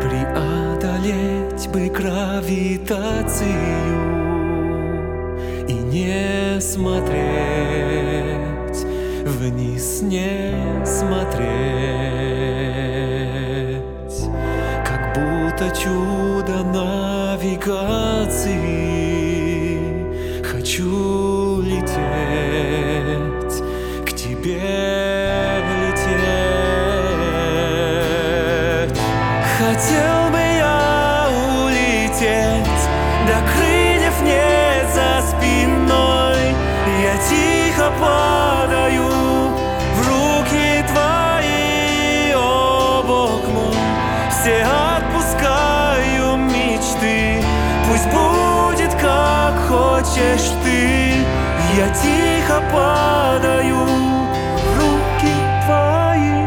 Преодолеть бы гравитацию и не смотреть вниз, не смотреть, как будто чудо навигации. Хочу лететь, к тебе лететь. Хотел бы я улететь, до крыльев нет за спиной. Я тихо падаю в руки твои, о Бог мой. Все отпускаю мечты, пусть будет как хочешь ты. Я тихо падаю в руки твои.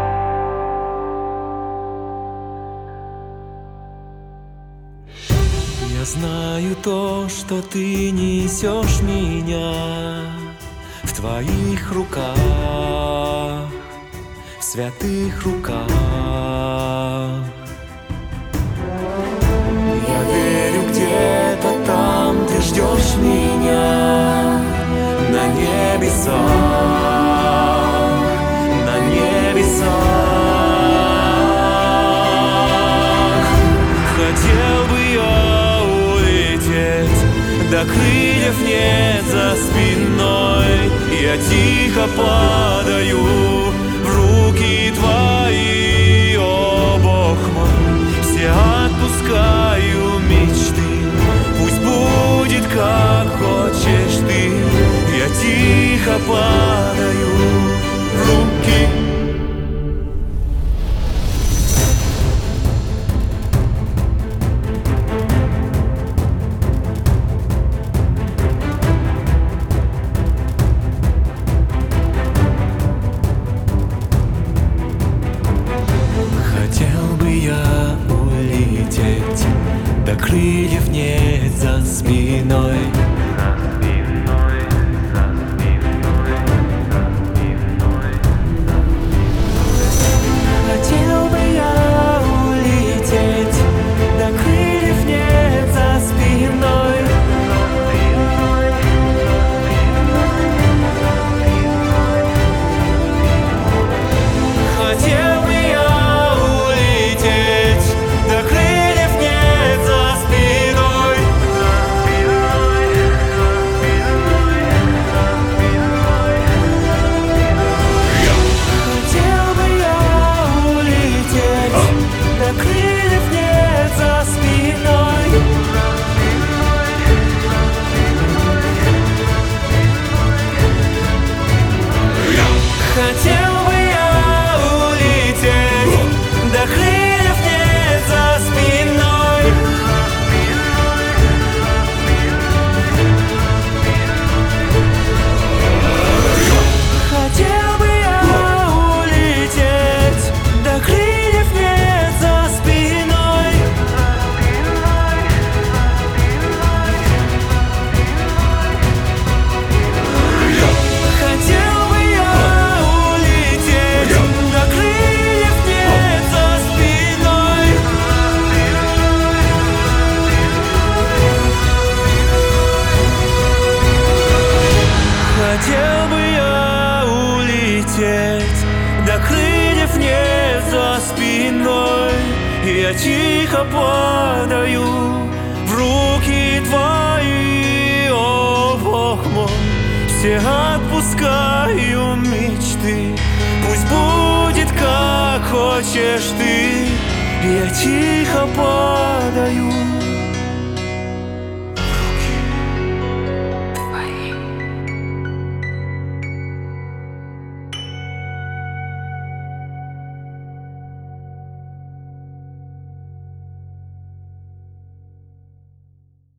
Я знаю то, что ты несешь меня в твоих руках, в святых руках. Я верю, где-то там ты ждешь меня на небесах, на небесах. Хотел бы я улететь, до крыльев нет за спиной. Я тихо падаю в руки твои, о Бог мой. Все отпускаю мечты, пусть будет как хочешь ты. Я тихо падаю в руки. Хотел бы я улететь, до крыльев нет за спиной. Хотел бы я улететь, до крыльев нет за спиной. Хотел бы я улететь, до крыльев нет за спиной. Хотел бы я улететь, до крыльев нет за спиной. Хотел бы я улететь, до крыльев нет за спиной. Хотел бы я улететь, до крыльев нет за спиной. Хотел бы я улететь, до крыльев нет за спиной. Хотел бы я улететь, до крыльев нет за спиной. Я тихо падаю в руки твои, о Бог мой. Все отпускаю мечты, пусть будет как хочешь ты. Я тихо падаю